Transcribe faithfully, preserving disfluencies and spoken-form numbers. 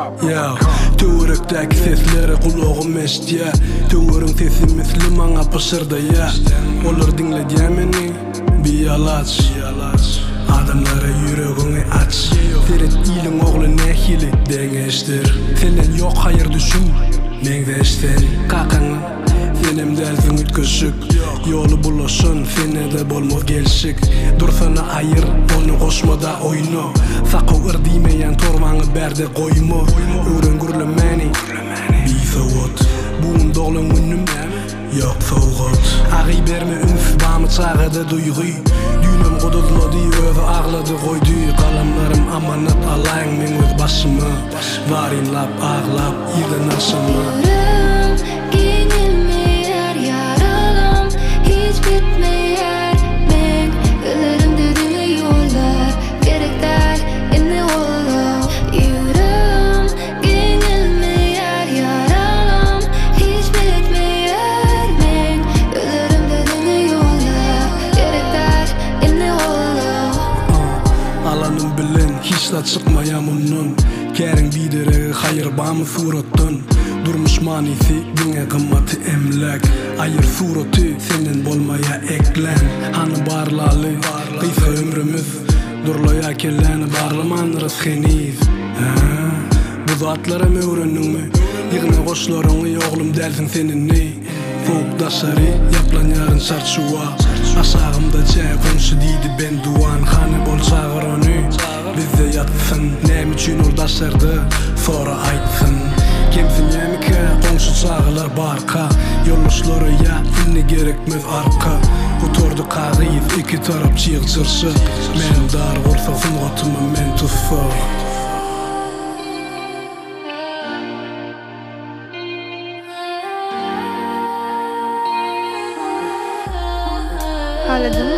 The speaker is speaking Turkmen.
Ya Töwerekdäki seslere kulagym eşitýär. Töwereň sesi misli maňa pışyrdy ya. Olar dinledýärmeni biyalaç. Adamlara yüreğini aç. Seret iliň ogly nähili deňeşdir. Senden ýok haýyr düşün meňde eşden kakaňy. Senem dersin ütköşük Yolu bulaşın senede bolmaz gelşik Dursana ayır onu koşmada oyunu Sakı ırdimeyen torvaňy berde koyma Ören gürlemeni Bisawat Buğun doğlan günüm Yok soğut Agy berme ünsüz bamy çağıda duygy Dünem godozlady özü ağlady koydy Kalamlarım amanat alaýyn men öz başymy Varyn lap ağlap ýerden aşymy Hiçla çıkmayam ondan Käriň bideregi hayır bamy suratdan Durmuş manisi diňe gymmaty emlek Ayır suraty senden bolmaýa eklen Hany barlaly Gysga ömrümüz Durlaýa kelläni barlaman rızkyniz Bu zatlara öwrendiňmi Ýygyna goşlaryňy oglum dersin seninni Soğuk daşary yaplanýaryn çarşuwa Aşağımda çäk onşy diýdi ben duan Hany bol çağır onu bizde yatsın Näme üçin ol daşardy sonra aýtsyn Kemsin ýemike onşy çağılar barka Ýoldaşlary ýa inni gerekmez arka Oturdy kagyz iki tarap çygyçyrşy Men dar bolsa sungatymy men tutsa Hala